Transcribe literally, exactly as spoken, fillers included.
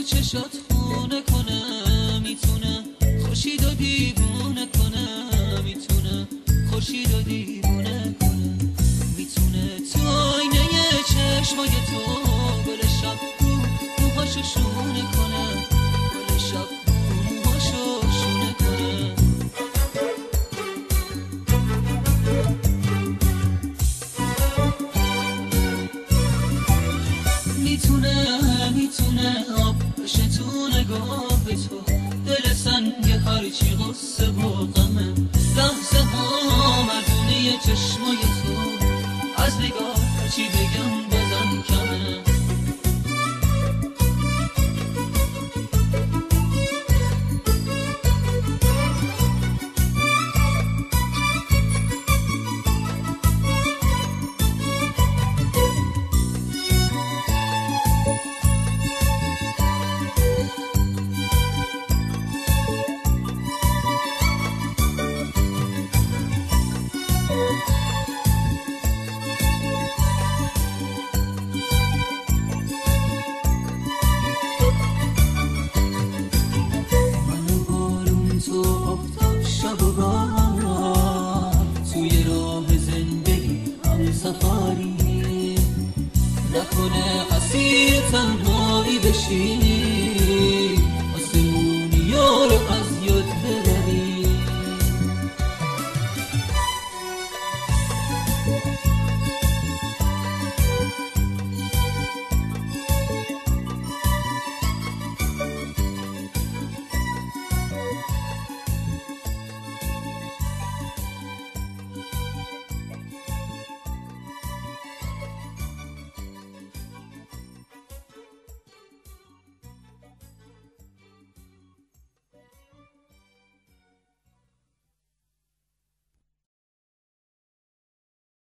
چشات خونه کنه، میتونه خورشید و دیوونه کنه، میتونه خورشید و دیوونه کنه، میتونه تو آینه چشمای تو گل شب رو موهاشو شونه کنه، گل شب رو موهاشو شونه کنه. میتونه میتونه آب بشه تو نگاه تو، دل سنگ هرچی غصه و غمه، لحظه ها مردونه چشمای تو، از نگاه چی بگم بازم کمه. شب و بهار توی راه زندگی هم سفری، نکنه اسیر تنهایی بشی، آسمونی یارو از